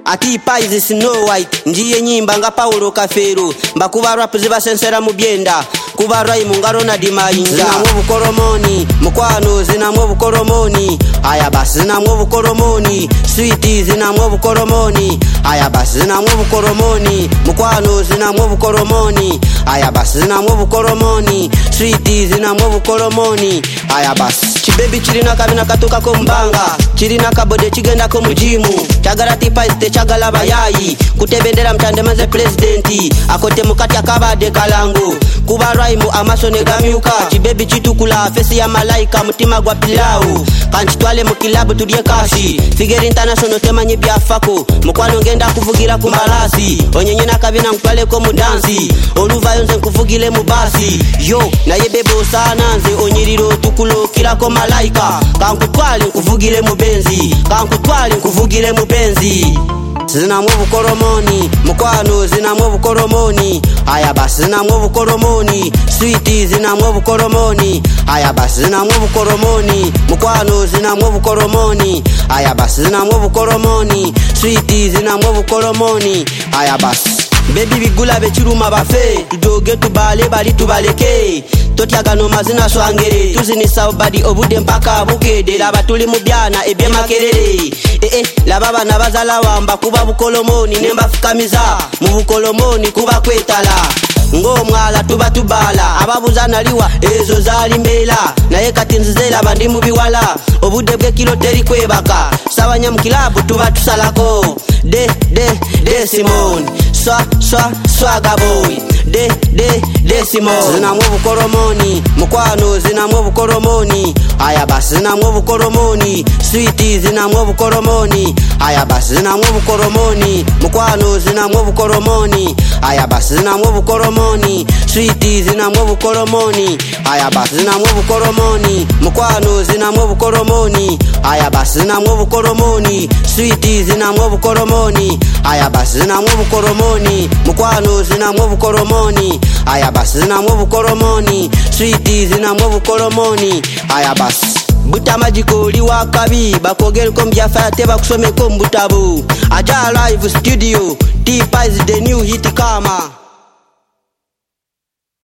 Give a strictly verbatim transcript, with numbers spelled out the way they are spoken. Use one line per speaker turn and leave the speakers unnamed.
ati Pies is Snow White njiye nyimba nga Paulo Kafero mbakuba rap ziba sensera mu byenda kuba rhyme ngaro na dimayinja zinamwe bukoromoni mukwano zinamwe bukoromoni aya basi zinamwe bukoromoni sweet zinamwe bukoromoni aya basi zinamwe bukoromoni mukwano zinamwe bukoromoni aya basi zinamwe bukoromoni sweet zinamwe bukoromoni aya basi chibebi chirina kabina katuka ko mbanga chirina kabode chigenda ko mujimu chagara Pies te chagala bayayi kutebendera mtande maze presidenti akote mukati akabade kalangu kuba rhyme amasone gamyuka chibebi chitukula fesi ya malaika mutima gwa pilau kanchitwale mu kilabu tudie kashi figure international temanye byafako mukwano ngenda kuvugira ku malasi onyenye nakabina mkwale ko mudansi oluva yonze kuvugile mu basi yo na yebebo sana nze onyiriro tukulo kila ko malaika kankutwale kuvugile mu benzi kankutwale kuvugile mu benzi zinamwe bukoromoni mukwano zinamwe bukoromoni aya basi zinamwe bukoromoni sweet zinamwe bukoromoni aya basi zinamwe bukoromoni mukwano zinamwe bukoromoni aya basi zinamwe bukoromoni sweet zinamwe bukoromoni aya basi baby bigula bechiruma bafe tudoge tubale bali tubaleke totyaga no mazina swangere tuzini sabadi obude mpaka bugede laba tuli mu byana ebye makerere eh eh laba bana bazala wamba kuba bukolomoni nemba fukamiza mu bukolomoni kuba kwetala ngo mwala tuba tubala ababuzana liwa ezo zali mbela naye kati nzizela bandi mu biwala obude bwe kilo teri kwebaka sawanya mu kilabu tuba tusalako de de de Simon swa swa swaga boy de de de Simon zinamwe bukoromoni mukwano zinamwe bukoromoni aya basi zinamwe bukoromoni sweet zinamwe bukoromoni aya basi zinamwe bukoromoni mukwano zinamwe bukoromoni aya basi zinamwe bukoromoni sweet zinamwe bukoromoni aya basi zinamwe bukoromoni mukwano zinamwe bukoromoni aya basi zinamwe bukoromoni sweet zinamwe bukoromoni aya basi zinamwe bukoromoni mukwano zinamwe bukoromoni aya basi zinamwe bukoromoni sweet zinamwe bukoromoni aya basi buta majiko liwa kabi bakogel kom jafa te bakusome ko mbutabu aja live studio Pies the new hit kama